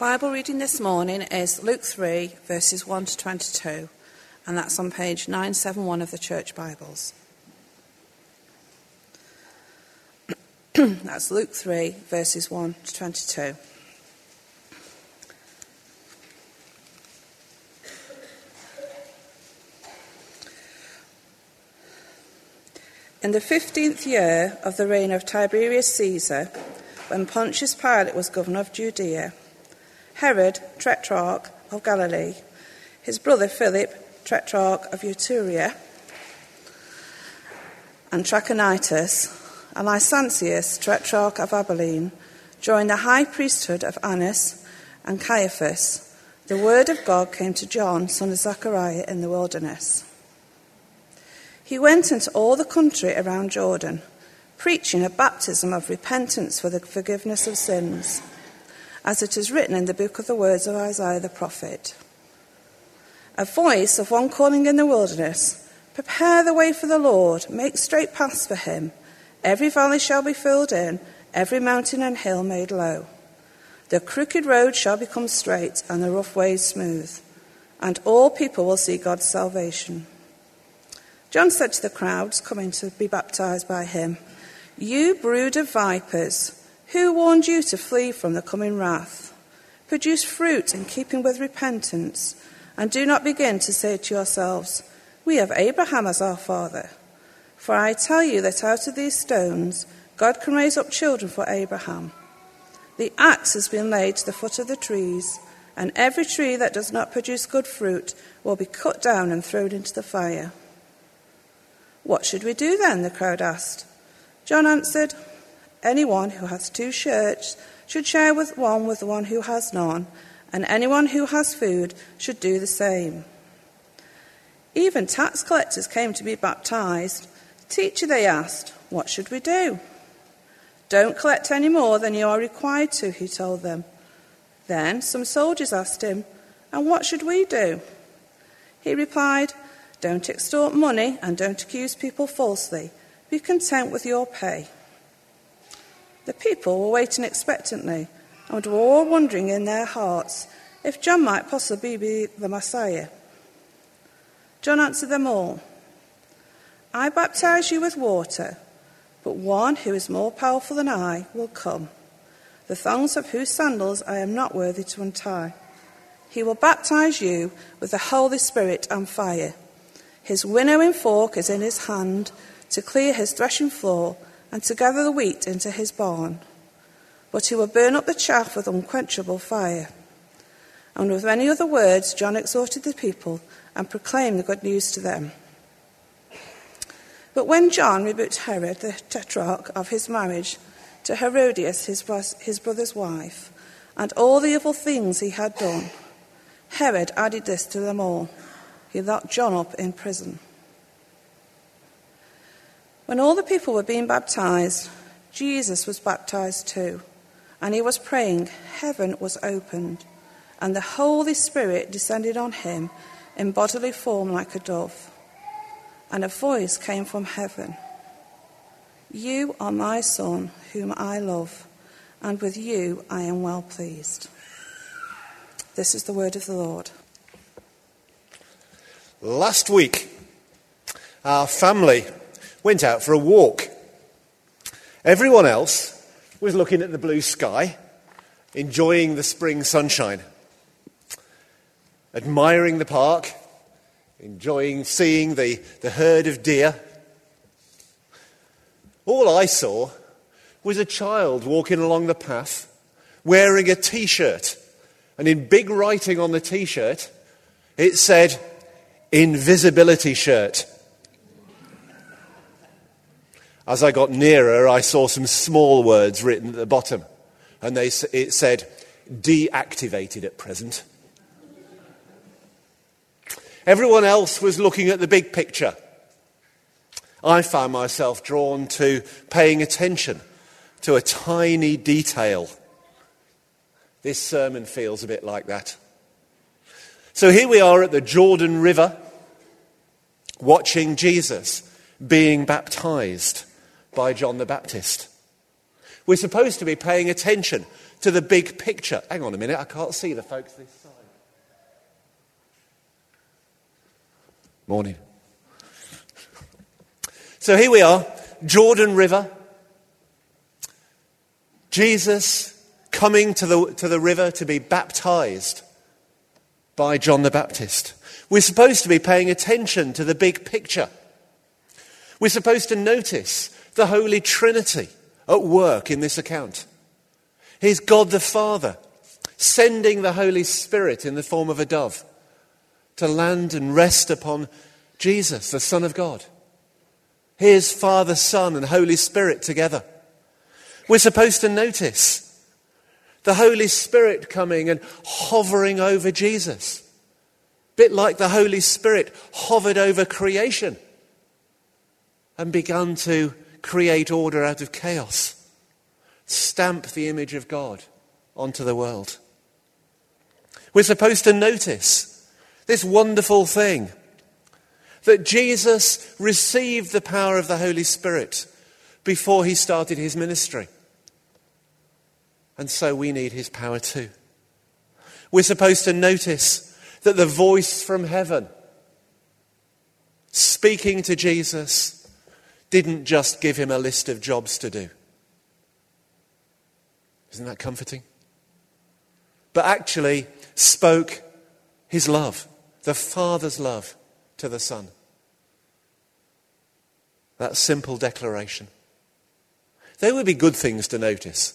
Bible reading this morning is Luke 3, verses 1 to 22, and that's on page 971 of the Church Bibles. That's Luke 3, verses 1 to 22. In the 15th year of the reign of Tiberius Caesar, when Pontius Pilate was governor of Judea, Herod, Tetrarch of Galilee, his brother Philip, Tetrarch of Iturea and Trachonitis, and Lysanias, Tetrarch of Abilene, joined the high priesthood of Annas and Caiaphas, the word of God came to John, son of Zechariah, in the wilderness. He went into all the country around Jordan, preaching a baptism of repentance for the forgiveness of sins, as it is written in the book of the words of Isaiah the prophet. A voice of one calling in the wilderness, "Prepare the way for the Lord, make straight paths for him. Every valley shall be filled in, every mountain and hill made low. The crooked road shall become straight, and the rough ways smooth, and all people will see God's salvation." John said to the crowds coming to be baptized by him, "You brood of vipers, who warned you to flee from the coming wrath? Produce fruit in keeping with repentance, and do not begin to say to yourselves, 'We have Abraham as our father.' For I tell you that out of these stones God can raise up children for Abraham. The axe has been laid to the foot of the trees, and every tree that does not produce good fruit will be cut down and thrown into the fire." "What should we do then?" the crowd asked. John answered, "Anyone who has 2 shirts should share with the one who has none, and anyone who has food should do the same." Even tax collectors came to be baptized. "Teacher," they asked, "what should we do?" "Don't collect any more than you are required to," he told them. Then some soldiers asked him, "And what should we do?" He replied, "Don't extort money and don't accuse people falsely. Be content with your pay." The people were waiting expectantly and were all wondering in their hearts if John might possibly be the Messiah. John answered them all, "I baptize you with water, but one who is more powerful than I will come, the thongs of whose sandals I am not worthy to untie. He will baptize you with the Holy Spirit and fire. His winnowing fork is in his hand to clear his threshing floor and to gather the wheat into his barn. But he will burn up the chaff with unquenchable fire." And with many other words, John exhorted the people and proclaimed the good news to them. But when John rebuked Herod, the tetrarch, of his marriage to Herodias, his brother's wife, and all the evil things he had done, Herod added this to them all. He locked John up in prison. When all the people were being baptized, Jesus was baptized too, and he was praying. Heaven was opened, and the Holy Spirit descended on him in bodily form like a dove. And a voice came from heaven, "You are my Son, whom I love, and with you I am well pleased." This is the word of the Lord. Last week, our family went out for a walk. Everyone else was looking at the blue sky, enjoying the spring sunshine, admiring the park, enjoying seeing the herd of deer. All I saw was a child walking along the path wearing a T-shirt, and in big writing on the T-shirt it said, "Invisibility shirt." As I got nearer, I saw some small words written at the bottom, and it said, "Deactivated at present." Everyone else was looking at the big picture. I found myself drawn to paying attention to a tiny detail. This sermon feels a bit like that. So here we are at the Jordan River, watching Jesus being baptized by John the Baptist. We're supposed to be paying attention to the big picture. Hang on a minute, I can't see the folks this side. Morning. So here we are, Jordan River. Jesus coming to the river to be baptized by John the Baptist. We're supposed to be paying attention to the big picture. We're supposed to notice the Holy Trinity at work in this account. Here's God the Father sending the Holy Spirit in the form of a dove to land and rest upon Jesus, the Son of God. Here's Father, Son, and Holy Spirit together. We're supposed to notice the Holy Spirit coming and hovering over Jesus. A bit like the Holy Spirit hovered over creation and begun to create order out of chaos. Stamp the image of God onto the world. We're supposed to notice this wonderful thing, that Jesus received the power of the Holy Spirit before he started his ministry. And so we need his power too. We're supposed to notice that the voice from heaven speaking to Jesus didn't just give him a list of jobs to do. Isn't that comforting? But actually spoke his love, the Father's love to the Son. That simple declaration. They would be good things to notice.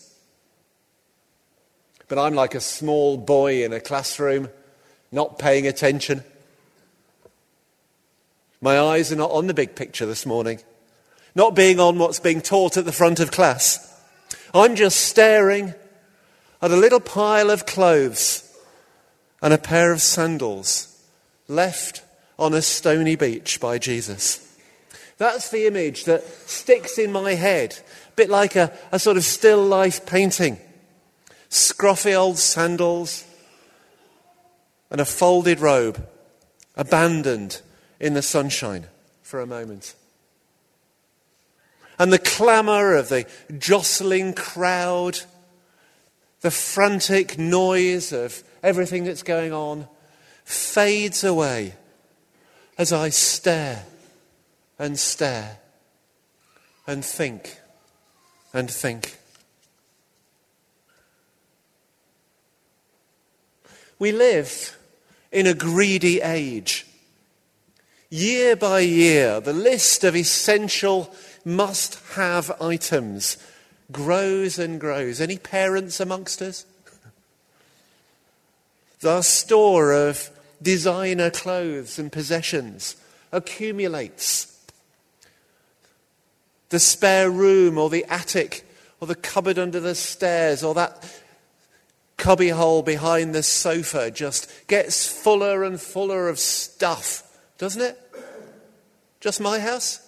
But I'm like a small boy in a classroom, not paying attention. My eyes are not on the big picture this morning, not being on what's being taught at the front of class. I'm just staring at a little pile of clothes and a pair of sandals left on a stony beach by Jesus. That's the image that sticks in my head, a bit like a sort of still life painting. Scruffy old sandals and a folded robe, abandoned in the sunshine for a moment. And the clamour of the jostling crowd, the frantic noise of everything that's going on, fades away as I stare and stare and think and think. We live in a greedy age. Year by year, the list of essential must-have items grows and grows. Any parents amongst us? Our store of designer clothes and possessions accumulates. The spare room or the attic or the cupboard under the stairs or that cubby hole behind the sofa just gets fuller and fuller of stuff, doesn't it? Just my house?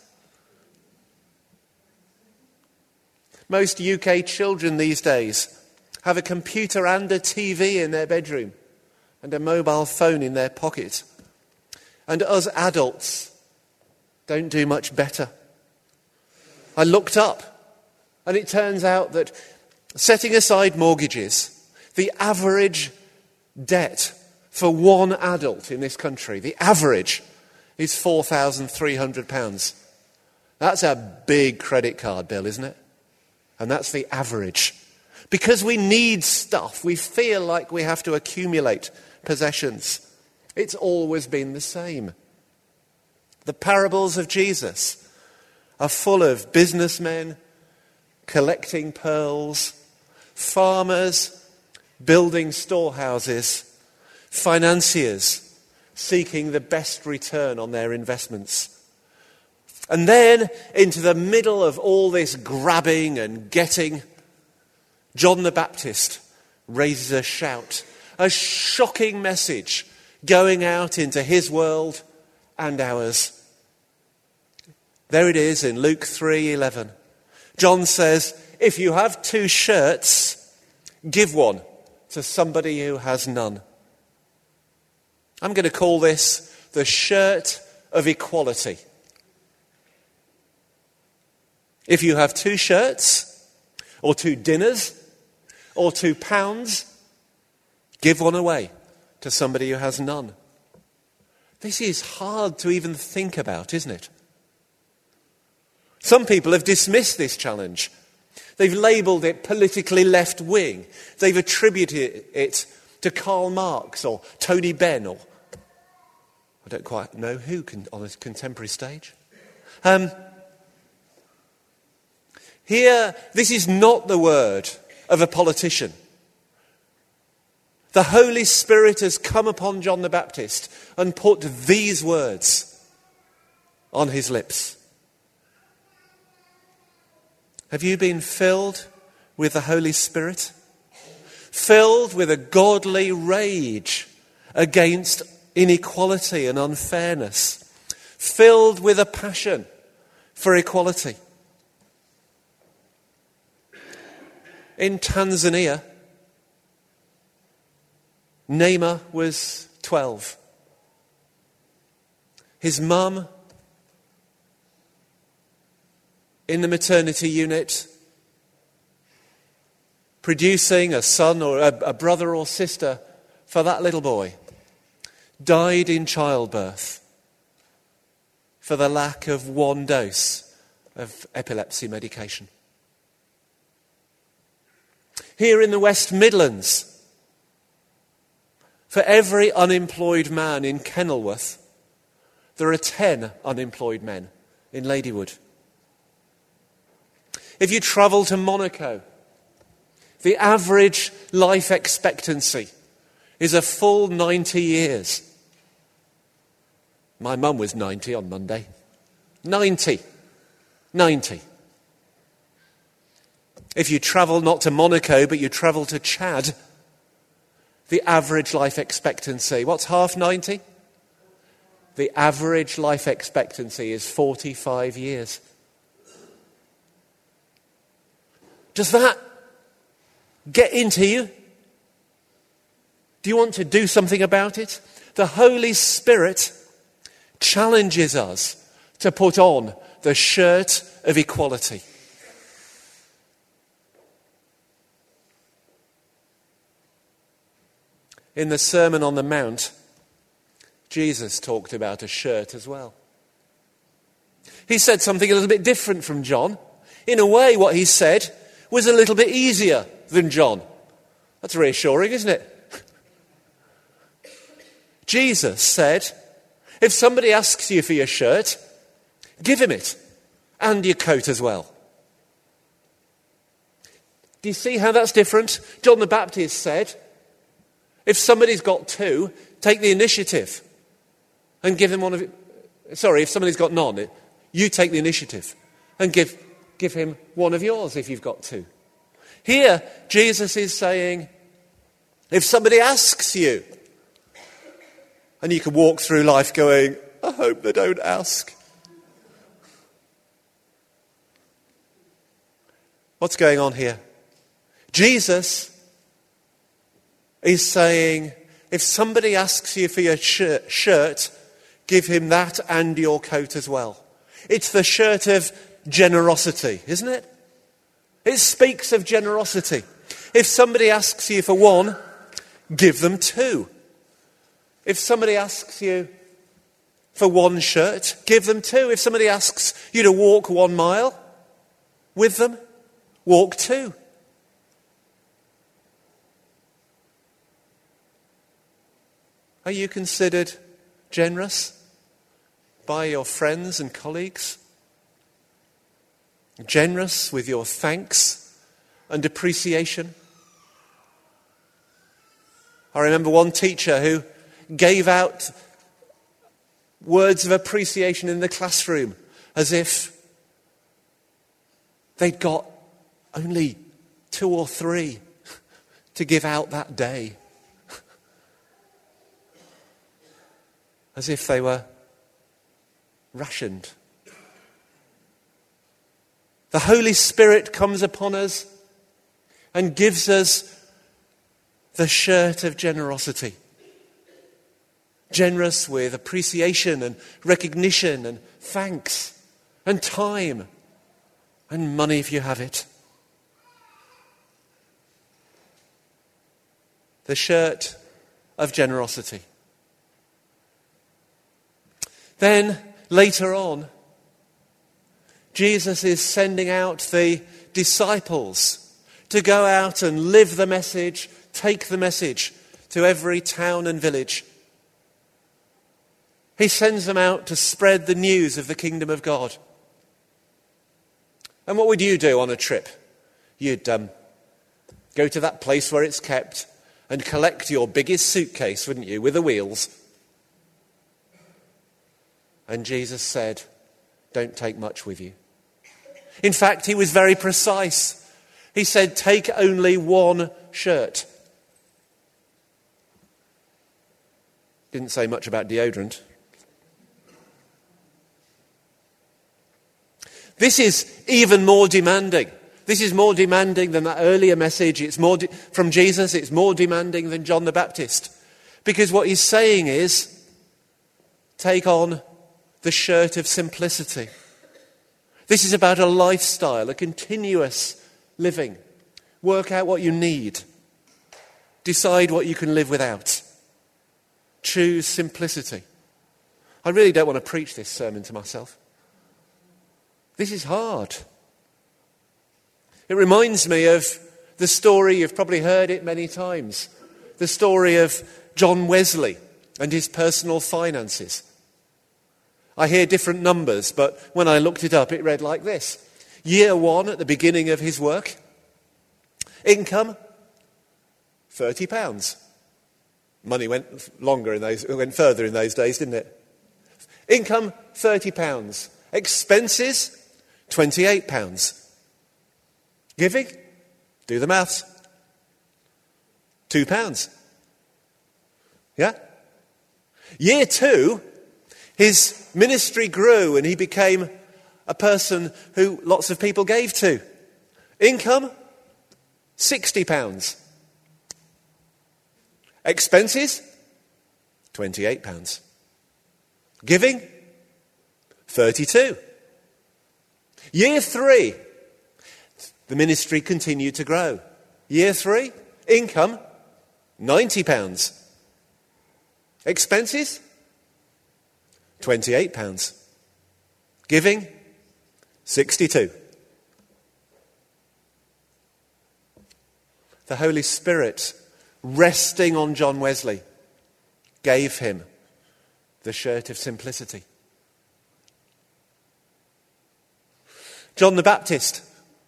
Most UK children these days have a computer and a TV in their bedroom and a mobile phone in their pocket. And us adults don't do much better. I looked up and it turns out that setting aside mortgages, the average debt for one adult in this country, the average is £4,300. That's a big credit card bill, isn't it? And that's the average. Because we need stuff, we feel like we have to accumulate possessions. It's always been the same. The parables of Jesus are full of businessmen collecting pearls, farmers building storehouses, financiers seeking the best return on their investments. And then, into the middle of all this grabbing and getting, John the Baptist raises a shout, a shocking message going out into his world and ours. There it is in Luke 3:11. John says, if you have 2 shirts, give one to somebody who has none. I'm going to call this the shirt of equality. If you have 2 shirts, or 2 dinners, or £2, give one away to somebody who has none. This is hard to even think about, isn't it? Some people have dismissed this challenge. They've labelled it politically left-wing. They've attributed it to Karl Marx or Tony Benn or I don't quite know who on a contemporary stage. Here, this is not the word of a politician. The Holy Spirit has come upon John the Baptist and put these words on his lips. Have you been filled with the Holy Spirit? Filled with a godly rage against inequality and unfairness? Filled with a passion for equality? In Tanzania, Neymar was 12. His mum, in the maternity unit, producing a son or a brother or sister for that little boy, died in childbirth for the lack of one dose of epilepsy medication. Here in the West Midlands, for every unemployed man in Kenilworth, there are 10 unemployed men in Ladywood. If you travel to Monaco, the average life expectancy is a full 90 years. My mum was 90 on Monday. 90. If you travel not to Monaco, but you travel to Chad, the average life expectancy, what's half 90? The average life expectancy is 45 years. Does that get into you? Do you want to do something about it? The Holy Spirit challenges us to put on the shirt of equality. In the Sermon on the Mount, Jesus talked about a shirt as well. He said something a little bit different from John. In a way, what he said was a little bit easier than John. That's reassuring, isn't it? Jesus said, if somebody asks you for your shirt, give him it, and your coat as well. Do you see how that's different? John the Baptist said, if somebody's got two, take the initiative and give him one of it. Sorry, if somebody's got none, you take the initiative and give him one of yours if you've got two. Here, Jesus is saying, if somebody asks you, and you can walk through life going, I hope they don't ask. What's going on here? Jesus is saying, if somebody asks you for your shirt, give him that and your coat as well. It's the shirt of generosity, isn't it? It speaks of generosity. If somebody asks you for one, give them two. If somebody asks you for one shirt, give them two. If somebody asks you to walk 1 mile with them, walk 2. Are you considered generous by your friends and colleagues? Generous with your thanks and appreciation? I remember one teacher who gave out words of appreciation in the classroom as if they'd got only 2 or 3 to give out that day. As if they were rationed. The Holy Spirit comes upon us and gives us the shirt of generosity. Generous with appreciation and recognition and thanks and time and money if you have it. the shirt of generosity. Then, later on, Jesus is sending out the disciples to go out and live the message, take the message to every town and village. He sends them out to spread the news of the kingdom of God. And what would you do on a trip? You'd go to that place where it's kept and collect your biggest suitcase, wouldn't you, with the wheels? And Jesus said, don't take much with you. In fact, he was very precise. He said, take only one shirt. Didn't say much about deodorant. This is even more demanding. This is more demanding than that earlier message. It's more from Jesus. It's more demanding than John the Baptist. Because what he's saying is, take on the shirt of simplicity. This is about a lifestyle, a continuous living. Work out what you need. Decide what you can live without. Choose simplicity. I really don't want to preach this sermon to myself. This is hard. It reminds me of the story, you've probably heard it many times, the story of John Wesley and his personal finances. I hear different numbers, but when I looked it up, it read like this. Year 1 at the beginning of his work, income, £30. Money went further in those days, didn't it? Income, £30. Expenses, £28. Giving, do the maths, £2. Yeah? Year 2, his ministry grew and he became a person who lots of people gave to. Income, £60. Expenses, £28. Giving, £32. Year 3, the ministry continued to grow. Year 3, income, £90. Expenses, £28. Giving, £62. The Holy Spirit, resting on John Wesley, gave him the shirt of simplicity. John the Baptist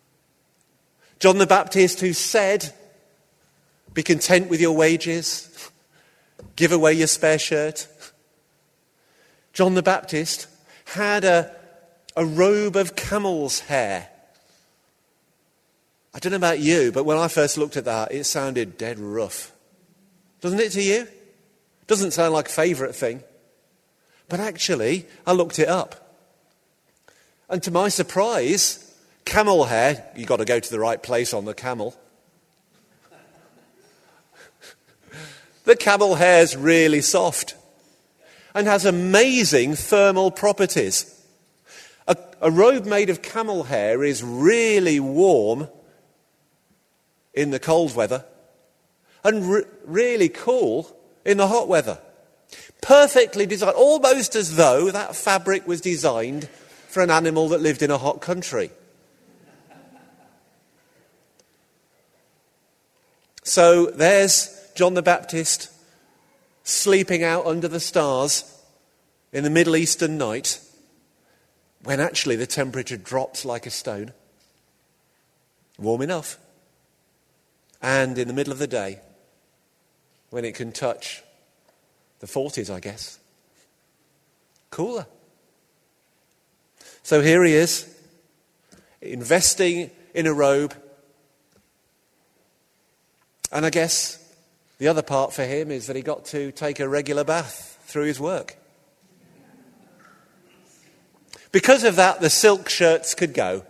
who said, be content with your wages, give away your spare shirt. John the Baptist had a robe of camel's hair. I don't know about you, but when I first looked at that, it sounded dead rough. Doesn't it to you? Doesn't sound like a favourite thing. But actually, I looked it up. And to my surprise, camel hair, you've got to go to the right place on the camel. The camel hair's really soft and has amazing thermal properties. A robe made of camel hair is really warm in the cold weather and really cool in the hot weather. Perfectly designed, almost as though that fabric was designed for an animal that lived in a hot country. So there's John the Baptist sleeping out under the stars in the Middle Eastern night when actually the temperature drops like a stone. Warm enough. And in the middle of the day when it can touch the 40s, I guess. Cooler. So here he is, investing in a robe. And I guess the other part for him is that he got to take a regular bath through his work. Because of that, the silk shirts could go.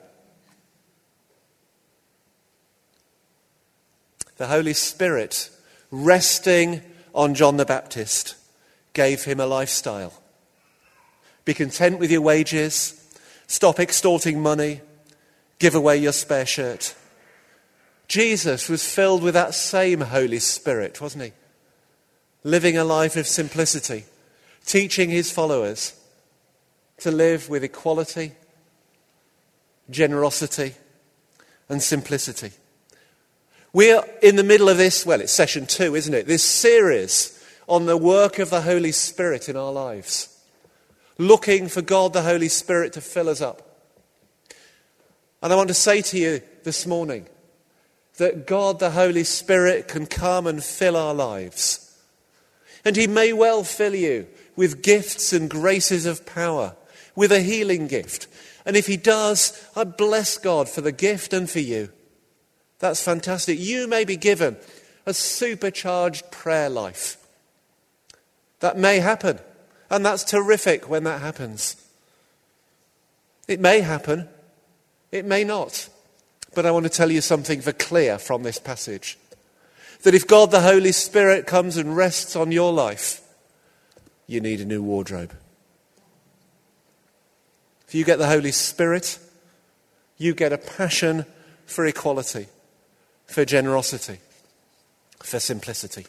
The Holy Spirit, resting on John the Baptist, gave him a lifestyle. Be content with your wages. Stop extorting money. Give away your spare shirt. Jesus was filled with that same Holy Spirit, wasn't he? Living a life of simplicity, teaching his followers to live with equality, generosity, and simplicity. We're in the middle of this, well, it's session 2, isn't it? This series on the work of the Holy Spirit in our lives. Looking for God the Holy Spirit to fill us up. And I want to say to you this morning that God the Holy Spirit can come and fill our lives. And he may well fill you with gifts and graces of power, with a healing gift. And if he does, I bless God for the gift and for you. That's fantastic. You may be given a supercharged prayer life. That may happen. And that's terrific when that happens. It may happen. It may not. But I want to tell you something for clear from this passage. That if God the Holy Spirit comes and rests on your life, you need a new wardrobe. If you get the Holy Spirit, you get a passion for equality, for generosity, for simplicity.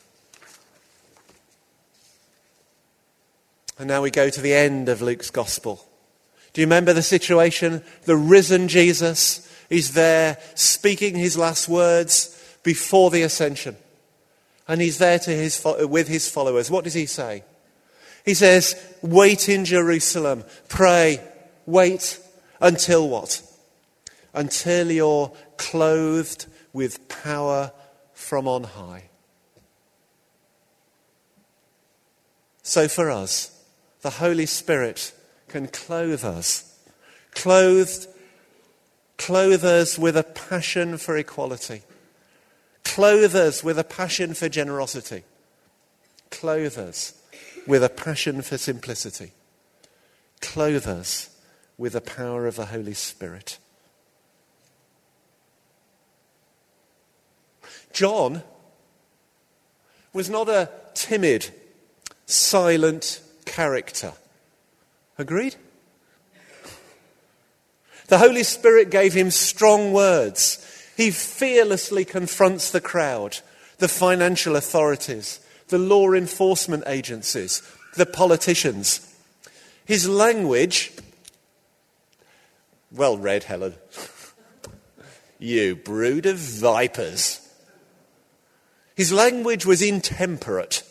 And now we go to the end of Luke's Gospel. Do you remember the situation? The risen Jesus is there speaking his last words before the ascension. And he's there with his followers. What does he say? He says, wait in Jerusalem, pray, wait until what? Until you're clothed with power from on high. So for us, the Holy Spirit can clothe us. Clothe us with a passion for equality. Clothe us with a passion for generosity. Clothe us with a passion for simplicity. Clothe us with the power of the Holy Spirit. John was not a timid, silent character. Agreed? The Holy Spirit gave him strong words. He fearlessly confronts the crowd, the financial authorities, the law enforcement agencies, the politicians. His language, well read, Helen. You brood of vipers. His language was intemperate.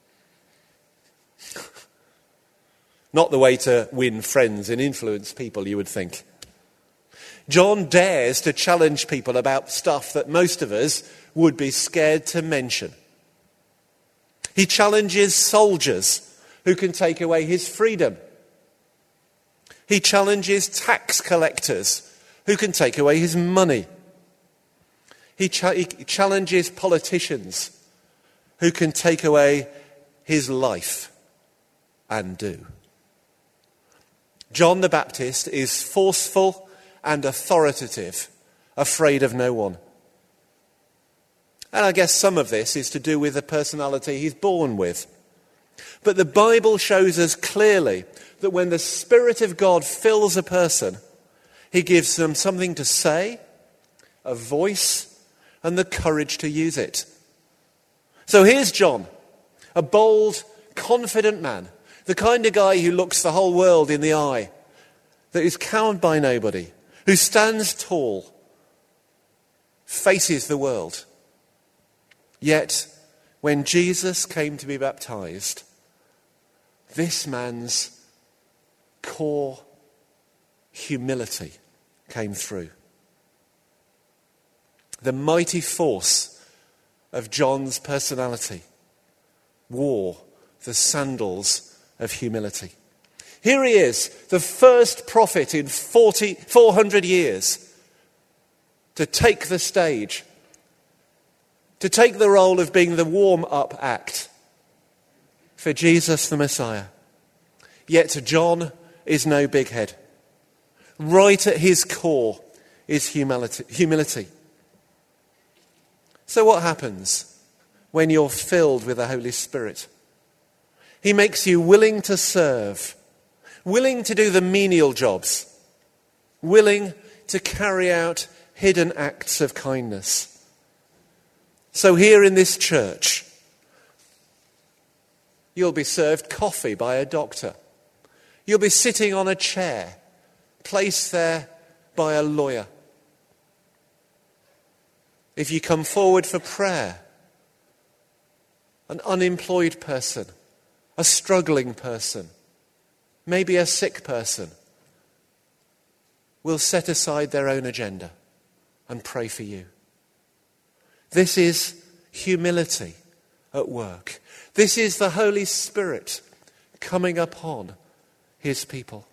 Not the way to win friends and influence people, you would think. John dares to challenge people about stuff that most of us would be scared to mention. He challenges soldiers who can take away his freedom. He challenges tax collectors who can take away his money. He challenges politicians who can take away his life and do. John the Baptist is forceful and authoritative, afraid of no one. And I guess some of this is to do with the personality he's born with. But the Bible shows us clearly that when the Spirit of God fills a person, he gives them something to say, a voice, and the courage to use it. So here's John, a bold, confident man, the kind of guy who looks the whole world in the eye, that is cowed by nobody, who stands tall, faces the world. Yet, when Jesus came to be baptized, this man's core humility came through. The mighty force of John's personality wore the sandals of humility. Here he is, the first prophet in 400 years to take the stage, to take the role of being the warm-up act for Jesus the Messiah. Yet John is no big head. Right at his core is humility. So what happens when you're filled with the Holy Spirit? He makes you willing to serve, willing to do the menial jobs, willing to carry out hidden acts of kindness. So here in this church, you'll be served coffee by a doctor. You'll be sitting on a chair, placed there by a lawyer. If you come forward for prayer, an unemployed person, a struggling person, maybe a sick person, will set aside their own agenda and pray for you. This is humility at work. This is the Holy Spirit coming upon his people.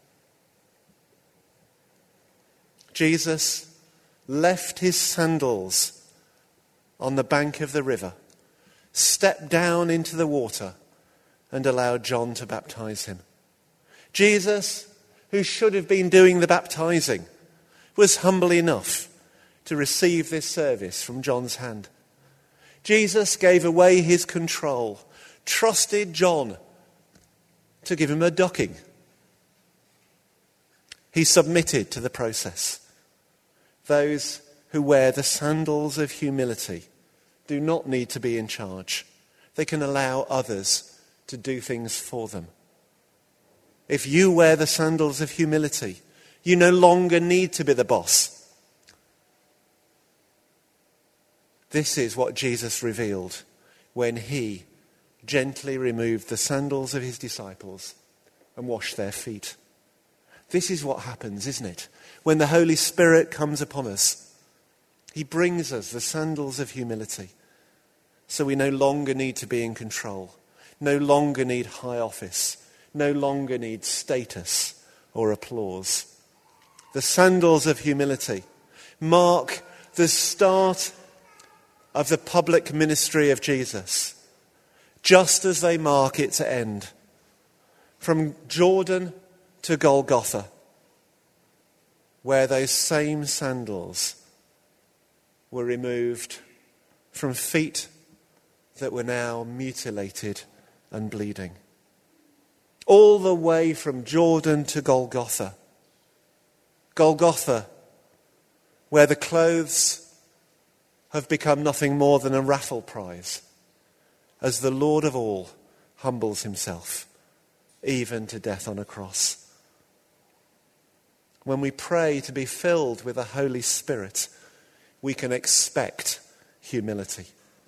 Jesus left his sandals on the bank of the river, stepped down into the water, and allowed John to baptize him. Jesus, who should have been doing the baptizing, was humble enough to receive this service from John's hand. Jesus gave away his control, trusted John to give him a ducking. He submitted to the process. Those who wear the sandals of humility do not need to be in charge. They can allow others to do things for them. If you wear the sandals of humility, you no longer need to be the boss. This is what Jesus revealed when he gently removed the sandals of his disciples and washed their feet. This is what happens, isn't it? When the Holy Spirit comes upon us, he brings us the sandals of humility. So we no longer need to be in control, no longer need high office, no longer need status or applause. The sandals of humility mark the start of the public ministry of Jesus, just as they mark its end. From Jordan to Golgotha, where those same sandals were removed from feet that were now mutilated and bleeding. All the way from Jordan to Golgotha. Golgotha, where the clothes have become nothing more than a raffle prize, as the Lord of all humbles himself, even to death on a cross. When we pray to be filled with the Holy Spirit, we can expect humility.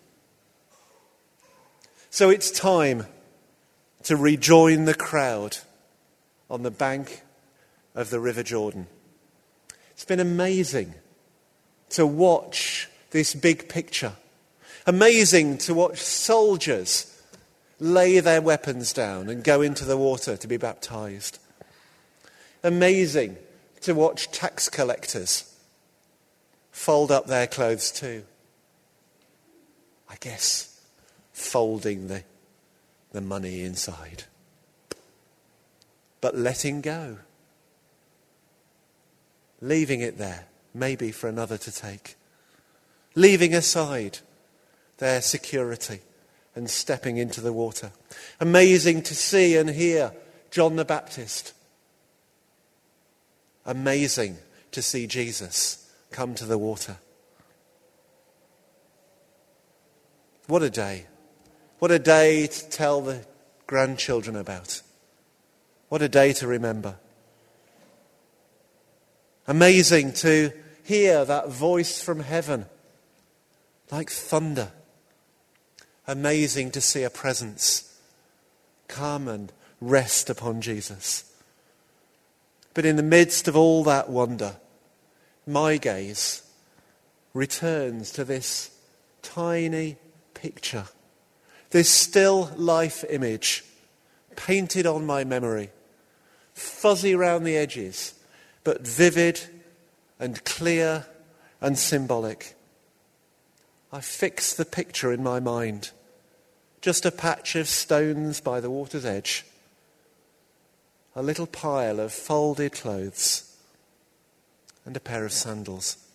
So it's time to rejoin the crowd on the bank of the River Jordan. It's been amazing to watch this big picture. Amazing to watch soldiers lay their weapons down and go into the water to be baptized. Amazing to watch tax collectors fold up their clothes too. I guess folding the money inside. But letting go. Leaving it there, maybe for another to take. Leaving aside their security and stepping into the water. Amazing to see and hear John the Baptist. Amazing to see Jesus come to the water. What a day. What a day to tell the grandchildren about. What a day to remember. Amazing to hear that voice from heaven like thunder. Amazing to see a presence come and rest upon Jesus. But in the midst of all that wonder, my gaze returns to this tiny picture, this still life image painted on my memory, fuzzy round the edges, but vivid and clear and symbolic. I fix the picture in my mind, just a patch of stones by the water's edge, a little pile of folded clothes, and a pair of sandals.